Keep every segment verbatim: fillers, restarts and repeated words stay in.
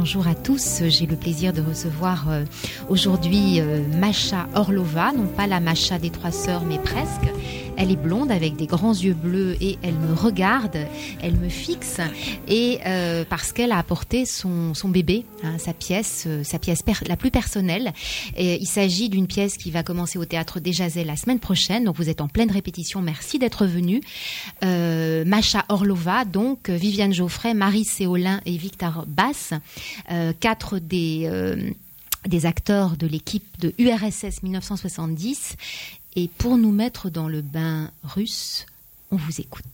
bonjour à tous. J'ai le plaisir de recevoir euh, aujourd'hui euh, Masha Orlova, non pas la Masha des Trois Sœurs, mais presque. Elle est blonde avec des grands yeux bleus et elle me regarde, elle me fixe et euh, parce qu'elle a apporté son, son bébé, hein, sa pièce, euh, sa pièce per- la plus personnelle. Et il s'agit d'une pièce qui va commencer au Théâtre des Jazets la semaine prochaine. Donc vous êtes en pleine répétition. Merci d'être venus. Euh, Masha Orlova, donc Viviane Geoffrey, Marie Séolin et Victor Bass, euh, quatre des euh, des acteurs de l'équipe de U R S S dix-neuf cent soixante-dix. Et pour nous mettre dans le bain russe, on vous écoute.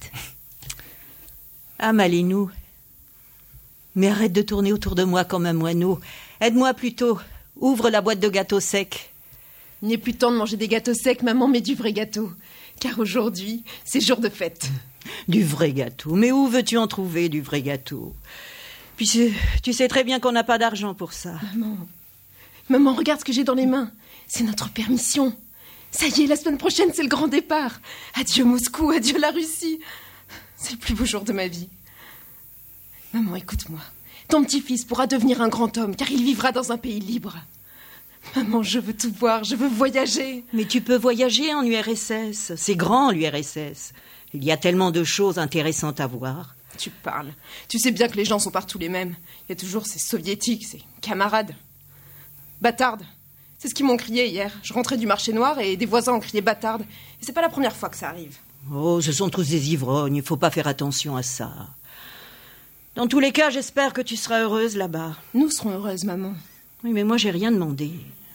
Ah, Malinou. Mais arrête de tourner autour de moi comme un moineau. Aide-moi plutôt. Ouvre la boîte de gâteaux secs. Il n'est plus temps de manger des gâteaux secs, maman, mais du vrai gâteau. Car aujourd'hui, c'est jour de fête. Du vrai gâteau. Mais où veux-tu en trouver, du vrai gâteau? Puis tu, tu sais très bien qu'on n'a pas d'argent pour ça. Maman, maman, regarde ce que j'ai dans les mains. C'est notre permission. Ça y est, la semaine prochaine, c'est le grand départ. Adieu Moscou, adieu la Russie. C'est le plus beau jour de ma vie. Maman, écoute-moi. Ton petit-fils pourra devenir un grand homme, car il vivra dans un pays libre. Maman, je veux tout voir, je veux voyager. Mais tu peux voyager en U R S S. C'est grand, l'U R S S. Il y a tellement de choses intéressantes à voir. Tu parles. Tu sais bien que les gens sont partout les mêmes. Il y a toujours ces soviétiques, ces camarades. Bâtardes. C'est ce qu'ils m'ont crié hier. Je rentrais du marché noir et des voisins ont crié bâtarde. Et c'est pas la première fois que ça arrive. Oh, ce sont tous des ivrognes. Il faut pas faire attention à ça. Dans tous les cas, j'espère que tu seras heureuse là-bas. Nous serons heureuses, maman. Oui, mais moi, j'ai rien demandé.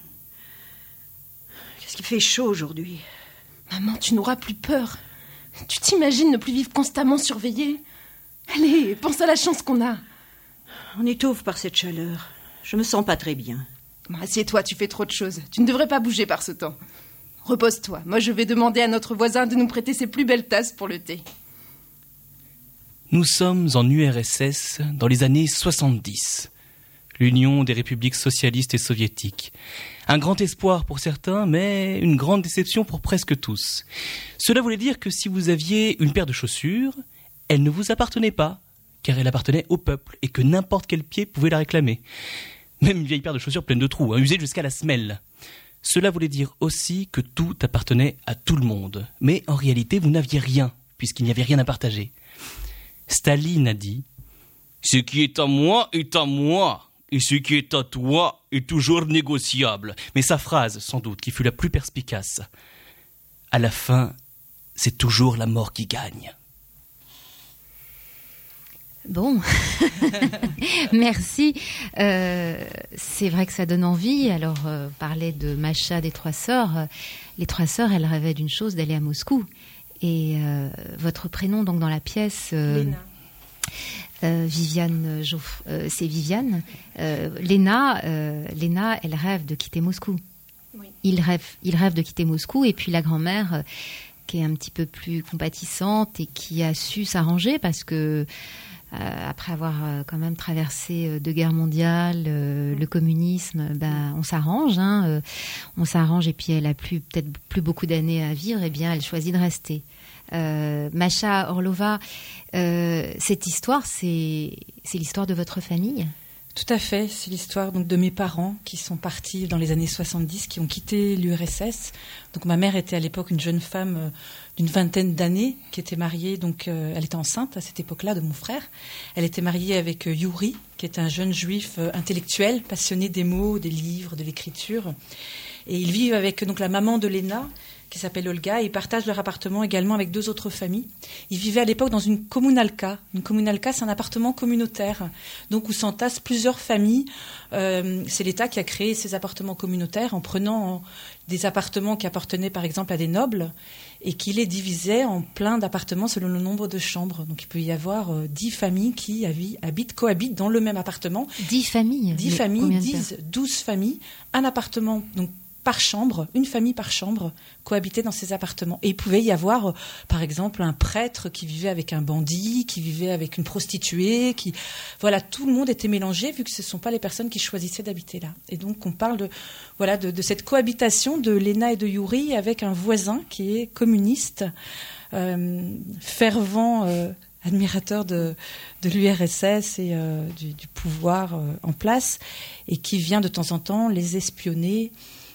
Qu'est-ce qu'il fait chaud aujourd'hui? Maman, tu n'auras plus peur. Tu t'imagines ne plus vivre constamment surveillée? Allez, pense à la chance qu'on a. On étouffe par cette chaleur. Je me sens pas très bien. Bon, assieds-toi, tu fais trop de choses. Tu ne devrais pas bouger par ce temps. Repose-toi. Moi, je vais demander à notre voisin de nous prêter ses plus belles tasses pour le thé. Nous sommes en U R S S dans les années soixante-dix. L'Union des républiques socialistes et soviétiques. Un grand espoir pour certains, mais une grande déception pour presque tous. Cela voulait dire que si vous aviez une paire de chaussures, elle ne vous appartenait pas, car elle appartenait au peuple, et que n'importe quel pied pouvait la réclamer. Même une vieille paire de chaussures pleine de trous, hein, usée jusqu'à la semelle. Cela voulait dire aussi que tout appartenait à tout le monde. Mais en réalité, vous n'aviez rien, puisqu'il n'y avait rien à partager. Staline a dit « Ce qui est à moi est à moi, et ce qui est à toi est toujours négociable. » Mais sa phrase, sans doute, qui fut la plus perspicace. À la fin, c'est toujours la mort qui gagne. Bon, merci. Euh, c'est vrai que ça donne envie. Alors, euh, parler de Masha des Trois Sœurs. Euh, les Trois Sœurs, elles rêvaient d'une chose, d'aller à Moscou. Et euh, votre prénom, donc dans la pièce, euh, Léna. Euh, Viviane, Geoff- euh, c'est Viviane. Euh, Léna, euh, Léna, elle rêve de quitter Moscou. Oui. Il rêve, il rêve de quitter Moscou. Et puis la grand-mère, euh, qui est un petit peu plus compatissante et qui a su s'arranger parce que Euh, après avoir euh, quand même traversé euh, deux guerres mondiales, euh, le communisme, ben, on s'arrange, hein, euh, on s'arrange et puis elle a plus, peut-être plus beaucoup d'années à vivre, et bien elle choisit de rester. Euh, Masha Orlova, euh, cette histoire, c'est, c'est l'histoire de votre famille ? Tout à fait, c'est l'histoire donc de mes parents qui sont partis dans les années soixante-dix, qui ont quitté l'U R S S. Donc ma mère était à l'époque une jeune femme euh, d'une vingtaine d'années qui était mariée, donc euh, elle était enceinte à cette époque-là de mon frère. Elle était mariée avec euh, Yuri, qui est un jeune juif euh, intellectuel, passionné des mots, des livres, de l'écriture. Et ils vivent avec donc la maman de Léna, qui s'appelle Olga, et ils partagent leur appartement également avec deux autres familles. Ils vivaient à l'époque dans une communalka. Une communalka, c'est un appartement communautaire, donc où s'entassent plusieurs familles. Euh, c'est l'État qui a créé ces appartements communautaires en prenant des appartements qui appartenaient par exemple à des nobles et qui les divisait en plein d'appartements selon le nombre de chambres. Donc il peut y avoir euh, dix familles qui habitent, cohabitent dans le même appartement. Dix familles Dix Mais familles, dix, douze familles, un appartement, donc par chambre, une famille par chambre, cohabitait dans ces appartements. Et il pouvait y avoir, euh, par exemple, un prêtre qui vivait avec un bandit, qui vivait avec une prostituée, qui, voilà, tout le monde était mélangé vu que ce ne sont pas les personnes qui choisissaient d'habiter là. Et donc on parle de, voilà, de, de cette cohabitation de Léna et de Yuri avec un voisin qui est communiste, euh, fervent euh, admirateur de, de l'U R S S et euh, du, du pouvoir euh, en place, et qui vient de temps en temps les espionner.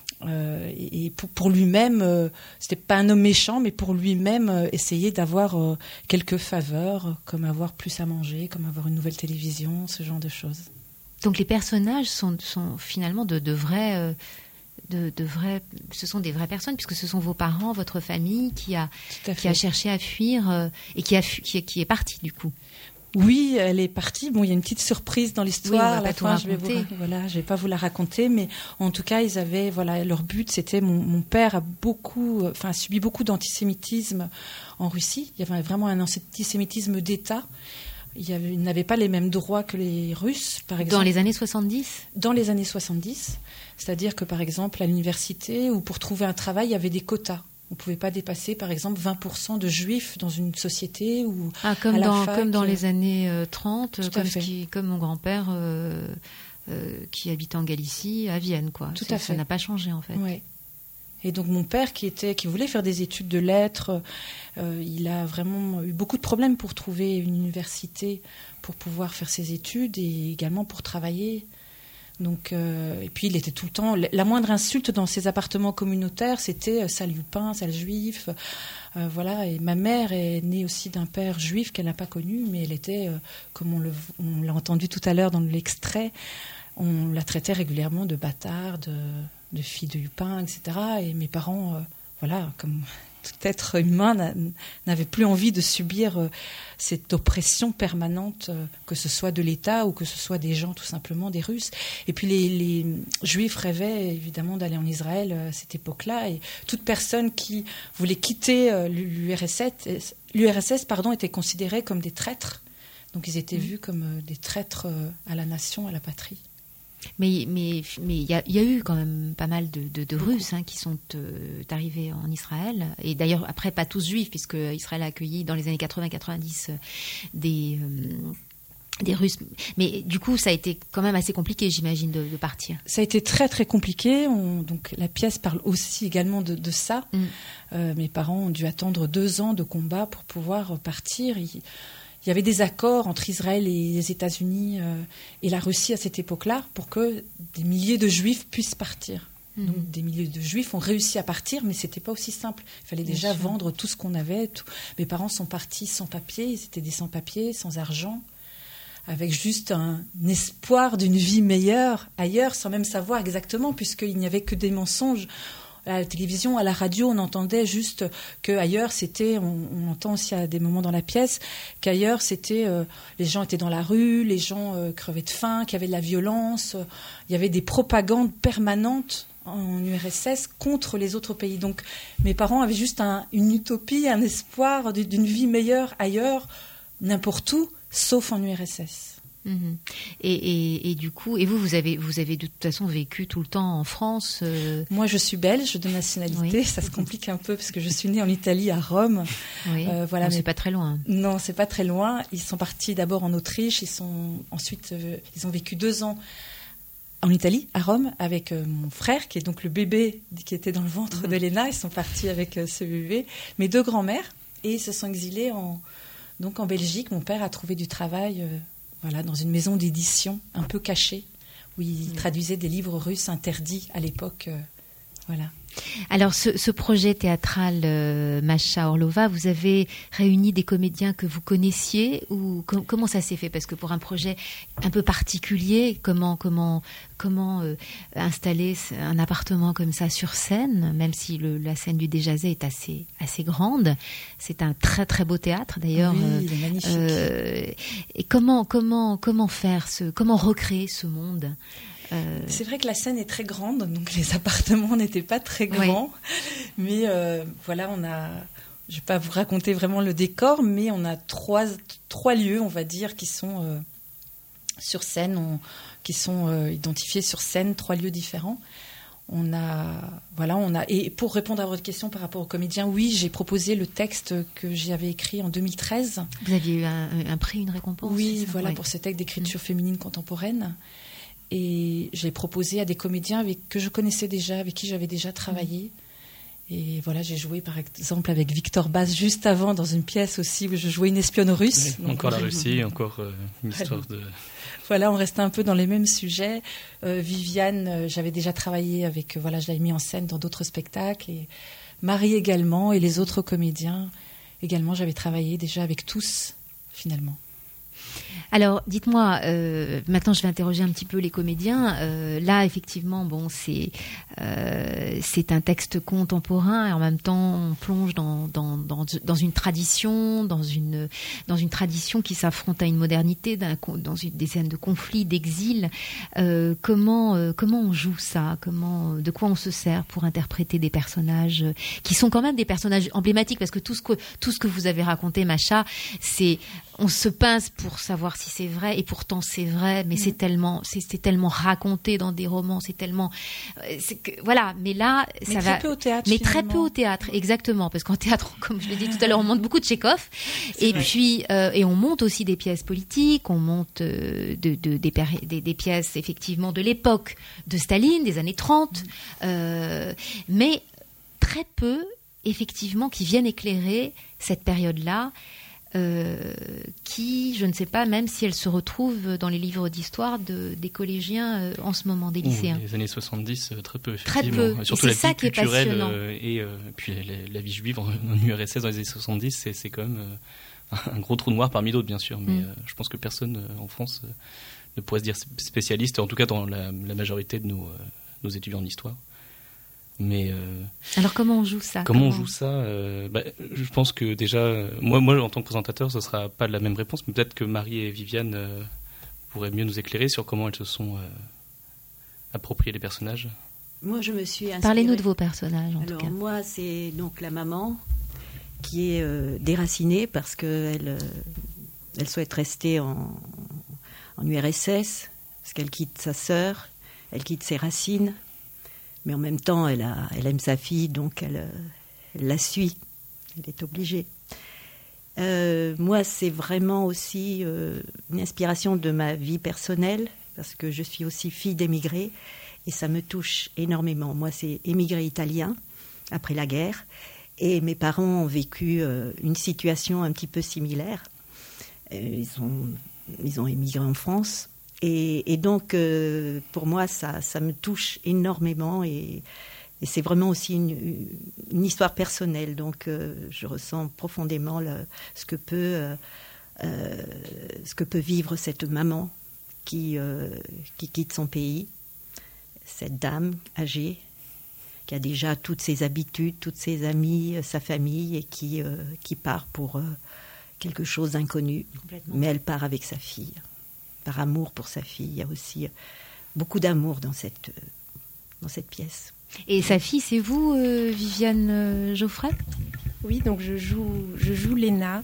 Euh, et et pour, pour lui-même, euh, c'était pas un homme méchant, mais pour lui-même euh, essayer d'avoir euh, quelques faveurs, comme avoir plus à manger, comme avoir une nouvelle télévision, ce genre de choses. Donc les personnages sont, sont finalement de, de vrais, euh, de, de vrais, ce sont des vraies personnes, puisque ce sont vos parents, votre famille qui a, qui a cherché à fuir euh, et qui, a fu- qui, qui est partie du coup. Oui, elle est partie. Bon, il y a une petite surprise dans l'histoire. Oui, on va à la pas tout fin, je vais raconter. vous, voilà, je vais pas vous la raconter, mais en tout cas, ils avaient, voilà, leur but, c'était mon, mon père a beaucoup, enfin, a subi beaucoup d'antisémitisme en Russie. Il y avait vraiment un antisémitisme d'État. Il y avait, il n'avait pas les mêmes droits que les Russes, par exemple. Dans les années soixante-dix ? Dans les années soixante-dix, c'est-à-dire que, par exemple, à l'université ou pour trouver un travail, il y avait des quotas. On ne pouvait pas dépasser, par exemple, vingt pour cent de juifs dans une société ou Ah, comme, à la dans, fac. comme dans les années euh, trente, Tout à comme, fait. ce qui, comme mon grand-père euh, euh, qui habitait en Galicie, à Vienne, quoi. Tout C'est- à fait. Ça n'a pas changé, en fait. Ouais. Et donc mon père, qui était, qui voulait faire des études de lettres, euh, il a vraiment eu beaucoup de problèmes pour trouver une université pour pouvoir faire ses études et également pour travailler. Donc, euh, et puis il était tout le temps. La moindre insulte dans ses appartements communautaires, c'était euh, sale youpin, sale juif. Euh, voilà. Et ma mère est née aussi d'un père juif qu'elle n'a pas connu, mais elle était, euh, comme on, le, on l'a entendu tout à l'heure dans l'extrait, on la traitait régulièrement de bâtard, de, de fille de youpin, et cetera. Et mes parents, euh, voilà, comme tout être humain, n'a- n'avaient plus envie de subir euh, cette oppression permanente, euh, que ce soit de l'État ou que ce soit des gens, tout simplement, des Russes. Et puis les, les Juifs rêvaient évidemment d'aller en Israël euh, à cette époque-là. Et toute personne qui voulait quitter euh, l'U R S S, l'U R S S pardon, était considérée comme des traîtres. Donc ils étaient vus comme euh, des traîtres euh, à la nation, à la patrie. Mais mais mais il y a, il y a eu quand même pas mal de, de, de Russes hein, qui sont euh, arrivés en Israël. Et d'ailleurs, après, pas tous juifs, puisque Israël a accueilli dans les années quatre-vingts quatre-vingt-dix euh, des, euh, des Russes. Mais du coup, ça a été quand même assez compliqué, j'imagine, de, de partir. Ça a été très très compliqué. On, donc la pièce parle aussi également de, de ça. Mm. Euh, mes parents ont dû attendre deux ans de combat pour pouvoir partir. Ils, Il y avait des accords entre Israël et les États-Unis euh, et la Russie à cette époque-là pour que des milliers de Juifs puissent partir. Mmh. Donc des milliers de Juifs ont réussi à partir, mais c'était pas aussi simple. Il fallait Bien déjà sûr. vendre tout ce qu'on avait. Tout. Mes parents sont partis sans papier, ils étaient des sans-papiers, sans argent, avec juste un espoir d'une vie meilleure ailleurs, sans même savoir exactement, puisqu'il n'y avait que des mensonges. À la télévision, à la radio, on entendait juste qu'ailleurs, c'était, on, on entend aussi à des moments dans la pièce, qu'ailleurs, c'était, euh, les gens étaient dans la rue, les gens euh, crevaient de faim, qu'il y avait de la violence, euh, il y avait des propagandes permanentes en U R S S contre les autres pays. Donc, mes parents avaient juste un, une utopie, un espoir d'une vie meilleure ailleurs, n'importe où, sauf en U R S S. Mmh. Et, et, et du coup, et vous, vous avez, vous avez de toute façon vécu tout le temps en France euh... Moi, je suis belge de nationalité. Oui. Ça se complique un peu parce que je suis née en Italie, à Rome. Oui. Euh, voilà, non, mais... c'est pas très loin. Non, c'est pas très loin. Ils sont partis d'abord en Autriche. Ils sont ensuite, euh, ils ont vécu deux ans en Italie, à Rome, avec euh, mon frère, qui est donc le bébé qui était dans le ventre mmh. d'Elena. Ils sont partis avec euh, ce bébé. Mes deux grands-mères, et ils se sont exilés en, donc en Belgique. Mon père a trouvé du travail. Euh, Voilà, dans une maison d'édition un peu cachée, où il mmh. traduisait des livres russes interdits à l'époque. Euh, voilà. Alors, ce, ce projet théâtral euh, Masha Orlova, vous avez réuni des comédiens que vous connaissiez ou com- comment ça s'est fait? Parce que pour un projet un peu particulier, comment comment comment euh, installer un appartement comme ça sur scène, même si le, la scène du Déjazet est assez assez grande, c'est un très très beau théâtre d'ailleurs. Oui, euh, il est magnifique. Euh, et comment comment comment faire ce comment recréer ce monde? Euh... C'est vrai que la scène est très grande, donc les appartements n'étaient pas très grands. Oui. Mais euh, voilà, on a. Je ne vais pas vous raconter vraiment le décor, mais on a trois, trois lieux, on va dire, qui sont euh, sur scène, on, qui sont euh, identifiés sur scène, trois lieux différents. On a, voilà, on a. Et pour répondre à votre question par rapport aux comédiens, oui, j'ai proposé le texte que j'avais écrit en deux mille treize. Vous aviez eu un, un prix, une récompense? Oui, voilà, oui. Pour ce texte d'écriture mmh. féminine contemporaine. Et j'ai proposé à des comédiens avec, que je connaissais déjà, avec qui j'avais déjà travaillé. Et voilà, j'ai joué par exemple avec Victor Bass juste avant dans une pièce aussi où je jouais une espionne russe. Oui, encore la Russie, encore euh, une histoire de... Voilà, on restait un peu dans les mêmes sujets. Euh, Viviane, euh, j'avais déjà travaillé avec, euh, voilà, je l'avais mis en scène dans d'autres spectacles. Et Marie également, et les autres comédiens également, j'avais travaillé déjà avec tous, finalement. Alors, dites-moi, euh, maintenant je vais interroger un petit peu les comédiens. Euh, là, effectivement, bon, c'est euh, c'est un texte contemporain et en même temps, on plonge dans dans dans, dans une tradition, dans une dans une tradition qui s'affronte à une modernité, d'un, dans une, des scènes de conflit, d'exil. Euh, comment euh, comment on joue ça ? Comment de quoi on se sert pour interpréter des personnages qui sont quand même des personnages emblématiques, parce que tout ce que tout ce que vous avez raconté, Macha, c'est on se pince pour savoir si c'est vrai, et pourtant c'est vrai, mais mmh. c'est tellement, c'est, c'est tellement raconté dans des romans, c'est tellement, c'est que, voilà. Mais là, mais ça très va. Peu au théâtre, mais finalement. très peu au théâtre, exactement, parce qu'en théâtre, comme je l'ai dit tout à l'heure, on monte beaucoup de Tchekhov, et vrai. puis euh, et on monte aussi des pièces politiques, on monte euh, de, de, des, des, des pièces effectivement de l'époque de Staline, des années trente, mmh. euh, mais très peu effectivement qui viennent éclairer cette période-là. Euh, qui, je ne sais pas même si elle se retrouve dans les livres d'histoire de, des collégiens euh, en ce moment, des lycéens. Ouh, les années soixante-dix, euh, très peu, Très effectivement. peu. Surtout et la c'est vie ça qui est culturelle passionnant. Euh, et euh, puis la, la vie juive en, en U R S S dans les années soixante-dix, c'est, c'est quand même euh, un gros trou noir parmi d'autres, bien sûr. Mais mm. euh, je pense que personne euh, en France euh, ne pourrait se dire spécialiste, en tout cas dans la, la majorité de nos, euh, nos étudiants en histoire. Mais euh, alors comment on joue ça Comment, comment on joue ça euh, bah, je pense que déjà, moi, moi en tant que présentateur, ce sera pas la même réponse, mais peut-être que Marie et Viviane euh, pourraient mieux nous éclairer sur comment elles se sont euh, appropriées les personnages. Moi, je me suis inspirée. Parlez-nous de vos personnages, en Alors, tout cas. moi, c'est donc la maman qui est euh, déracinée parce qu'elle euh, elle souhaite rester en, en U R S S, parce qu'elle quitte sa sœur, elle quitte ses racines. Mais en même temps, elle, a, elle aime sa fille, donc elle, elle la suit. Elle est obligée. Euh, moi, c'est vraiment aussi euh, une inspiration de ma vie personnelle, parce que je suis aussi fille d'émigrés, et ça me touche énormément. Moi, c'est émigré italien, après la guerre, et mes parents ont vécu euh, une situation un petit peu similaire. Euh, ils ont, ils ont émigré en France. Et, et donc, euh, pour moi, ça, ça me touche énormément et, et c'est vraiment aussi une, une histoire personnelle. Donc, euh, je ressens profondément le, ce, que peut, euh, euh, ce que peut vivre cette maman qui, euh, qui quitte son pays, cette dame âgée qui a déjà toutes ses habitudes, toutes ses amies, sa famille et qui, euh, qui part pour euh, quelque chose d'inconnu. Mais elle part avec sa fille. Par amour pour sa fille. Il y a aussi beaucoup d'amour dans cette, dans cette pièce. Et sa fille, c'est vous, euh, Viviane euh, Geoffrey ? Oui, donc je joue, je joue Léna.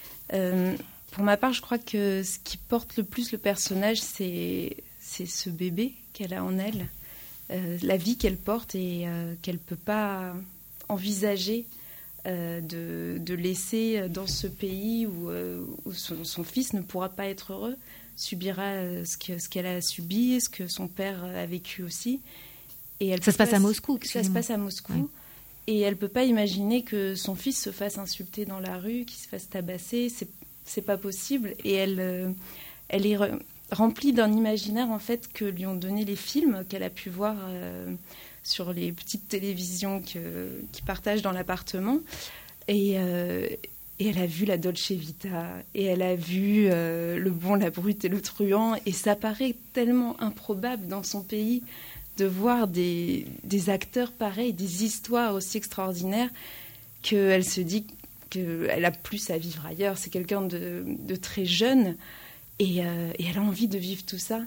Euh, pour ma part, je crois que ce qui porte le plus le personnage, c'est, c'est ce bébé qu'elle a en elle, euh, la vie qu'elle porte et euh, qu'elle ne peut pas envisager euh, de, de laisser dans ce pays où, euh, où son, son fils ne pourra pas être heureux, subira ce, que, ce qu'elle a subi, ce que son père a vécu aussi. Et elle ça se passe pas, à Moscou, Ça se passe à Moscou. Oui. Et elle ne peut pas imaginer que son fils se fasse insulter dans la rue, qu'il se fasse tabasser. C'est, c'est pas possible. Et elle, euh, elle est re- remplie d'un imaginaire, en fait, que lui ont donné les films qu'elle a pu voir euh, sur les petites télévisions que, qu'ils partagent dans l'appartement. Et... Euh, Et elle a vu la Dolce Vita, et elle a vu euh, le bon, la brute et le truand, et ça paraît tellement improbable dans son pays de voir des, des acteurs pareils, des histoires aussi extraordinaires, qu'elle se dit qu'elle a plus à vivre ailleurs. C'est quelqu'un de, de très jeune, et, euh, et elle a envie de vivre tout ça.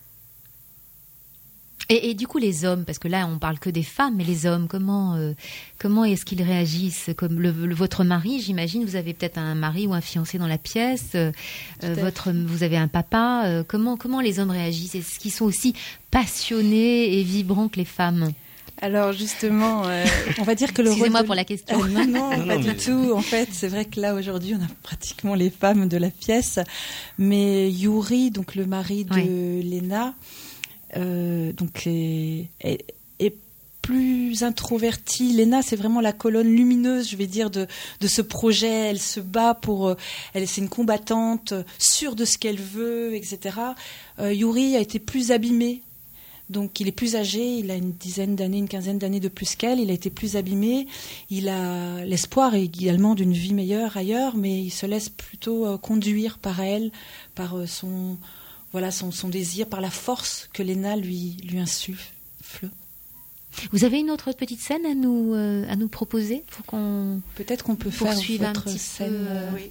Et, et du coup, les hommes, parce que là, on parle que des femmes, mais les hommes, comment, euh, comment est-ce qu'ils réagissent ? Comme le, le, votre mari, j'imagine, vous avez peut-être un mari ou un fiancé dans la pièce, euh, votre, vous avez un papa. Euh, comment, comment les hommes réagissent ? Est-ce qu'ils sont aussi passionnés et vibrants que les femmes ? Alors justement, euh, on va dire que le excusez-moi rôle de... pour la question. Euh, non, non, non, pas non, du mais... tout. En fait, c'est vrai que là aujourd'hui, on a pratiquement les femmes de la pièce, mais Yuri, donc le mari de oui. Léna, euh, donc est, est, est plus introvertie. Léna, c'est vraiment la colonne lumineuse, je vais dire, de, de ce projet. Elle se bat pour... Elle, c'est une combattante, sûre de ce qu'elle veut, et cetera. Euh, Yuri a été plus abîmé. Donc, il est plus âgé, il a une dizaine d'années, une quinzaine d'années de plus qu'elle. Il a été plus abîmé. Il a l'espoir également d'une vie meilleure ailleurs, mais il se laisse plutôt euh, conduire par elle, par euh, son... Voilà, son, son désir, par la force que Léna lui, lui insuffle. Vous avez une autre petite scène à nous, euh, à nous proposer pour qu'on Peut-être qu'on peut faire poursuive un votre petit scène. peu. euh, Oui.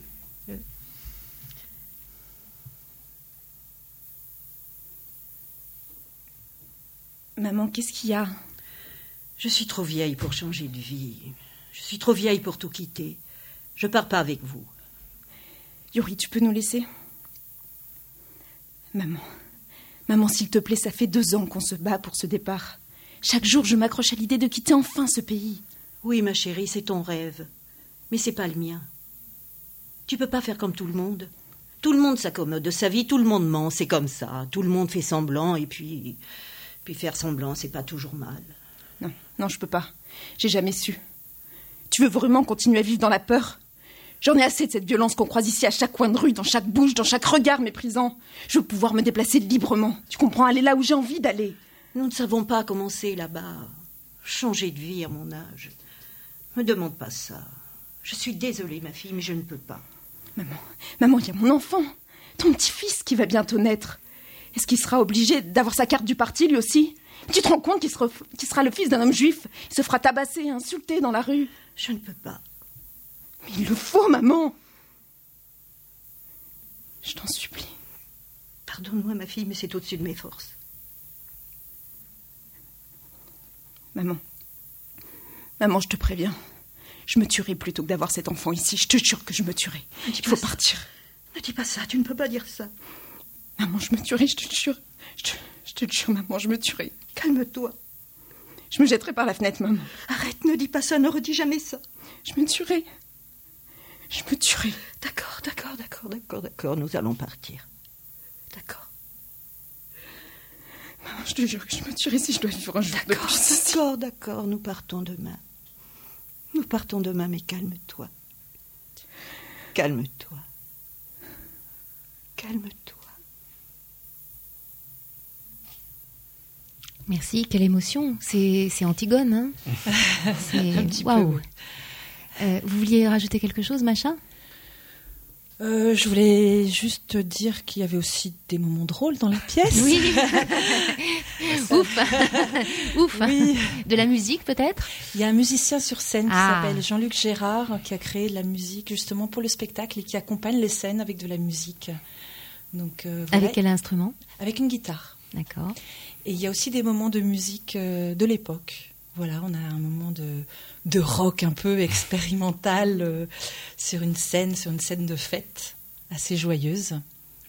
Maman, qu'est-ce qu'il y a? Je suis trop vieille pour changer de vie. Je suis trop vieille pour tout quitter. Je pars pas avec vous. Yuri, tu peux nous laisser? Maman, maman, s'il te plaît, ça fait deux ans qu'on se bat pour ce départ. Chaque jour, je m'accroche à l'idée de quitter enfin ce pays. Oui, ma chérie, c'est ton rêve. Mais c'est pas le mien. Tu peux pas faire comme tout le monde. Tout le monde s'accommode de sa vie, tout le monde ment, c'est comme ça. Tout le monde fait semblant, et puis... Puis faire semblant, c'est pas toujours mal. Non, non, je peux pas. J'ai jamais su. Tu veux vraiment continuer à vivre dans la peur? J'en ai assez de cette violence qu'on croise ici à chaque coin de rue, dans chaque bouche, dans chaque regard méprisant. Je veux pouvoir me déplacer librement. Tu comprends? Aller là où j'ai envie d'aller. Nous ne savons pas comment c'est là-bas. Changer de vie à mon âge. Me demande pas ça. Je suis désolée, ma fille, mais je ne peux pas. Maman, maman, il y a mon enfant. Ton petit-fils qui va bientôt naître. Est-ce qu'il sera obligé d'avoir sa carte du parti, lui aussi? Tu te rends compte qu'il sera, qu'il sera le fils d'un homme juif? Il se fera tabasser, insulter dans la rue. Je ne peux pas. Mais il le faut, maman. Je t'en supplie. Pardonne-moi, ma fille, mais c'est au-dessus de mes forces. Maman. Maman, je te préviens. Je me tuerai plutôt que d'avoir cet enfant ici. Je te jure que je me tuerai. Il faut partir. Ne dis pas ça, tu ne peux pas dire ça. Maman, je me tuerai, je te jure. Je te, je te jure, maman, je me tuerai. Calme-toi. Je me jetterai par la fenêtre, maman. Arrête, ne dis pas ça, ne redis jamais ça. Je me tuerai. Je me tuerai. D'accord, d'accord, d'accord, d'accord, d'accord, nous allons partir. D'accord. Maman, je te jure que je me tuerai si je dois vivre un jour de D'accord, plus. d'accord, d'accord, nous partons demain. Nous partons demain, mais calme-toi. Calme-toi. Calme-toi. Merci, quelle émotion. C'est, c'est Antigone, hein? C'est... Un petit peu, Waouh. oui. Euh, vous vouliez rajouter quelque chose, Macha? Euh, je voulais juste dire qu'il y avait aussi des moments drôles dans la pièce. Oui. Ouf. Ouf. Oui. De la musique, peut-être? Il y a un musicien sur scène Ah. qui s'appelle Jean-Luc Gérard, qui a créé de la musique justement pour le spectacle et qui accompagne les scènes avec de la musique. Donc, euh, voilà. Avec quel instrument? Avec une guitare. D'accord. Et il y a aussi des moments de musique euh, de l'époque. Voilà, on a un moment de, de rock un peu expérimental euh, sur une scène, sur une scène de fête assez joyeuse.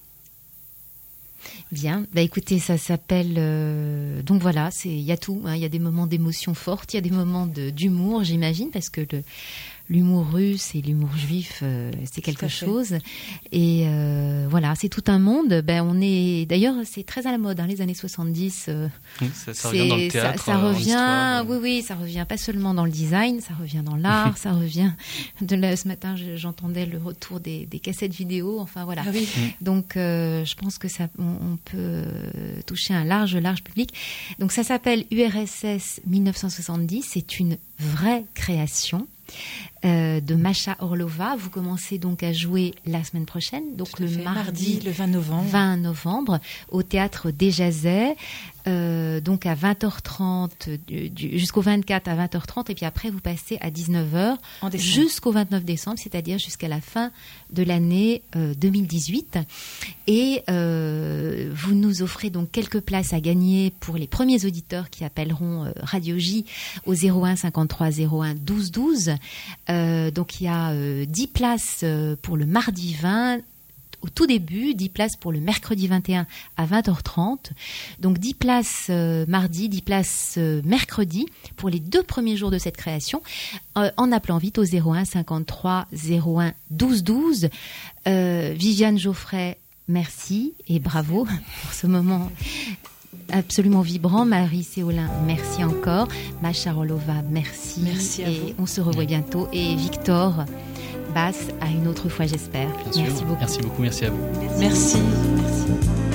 Bien, bah écoutez, ça s'appelle euh, donc voilà, c'est il y a tout, hein, il y a des moments d'émotion forte, il y a des moments de, d'humour, j'imagine, parce que le, l'humour russe et l'humour juif, euh, c'est quelque chose. Et euh, voilà, c'est tout un monde. Ben on est d'ailleurs, c'est très à la mode, hein, les années soixante-dix. Euh, Oui, ça, ça revient dans le théâtre. Ça, ça en revient, histoire, oui, oui, ça revient pas seulement dans le design, ça revient dans l'art, ça revient. De là, ce matin, je- j'entendais le retour des, des cassettes vidéo. Enfin voilà. Ah oui. Donc, euh, je pense que ça, on, on peut euh, toucher un large, large public. Donc, ça s'appelle U R S S mille neuf cent soixante-dix. C'est une vraie création euh, de Masha Orlova. Vous commencez donc à jouer la semaine prochaine, donc Tout à le fait. mardi, le vingt novembre. vingt novembre, au théâtre des Jazets, euh, donc à vingt heures trente, du- du- jusqu'au vingt-quatre à vingt heures trente, et puis après vous passez à dix-neuf heures En décembre. jusqu'au vingt-neuf décembre, c'est-à-dire jusqu'à la fin de l'année euh, deux mille dix-huit. Et euh, vous nous offrez donc quelques places à gagner pour les premiers auditeurs qui appelleront euh, Radio J au zéro un cinquante-trois zéro un douze douze. Euh, donc il y a euh, dix places euh, pour le mardi vingt au tout début, dix places pour le mercredi vingt et un à vingt heures trente. Donc dix places euh, mardi, dix places euh, mercredi pour les deux premiers jours de cette création, euh, en appelant vite au zéro un cinquante-trois zéro un douze douze. Euh, Viviane Geoffrey, merci et bravo pour ce moment absolument vibrant. Marie Séolin, merci encore. Macha Orlova, merci. Merci à et vous. on se revoit bientôt. Et Victor Basse, à une autre fois, j'espère. Bien sûr. Merci beaucoup. Merci beaucoup, merci à vous. Merci. Merci.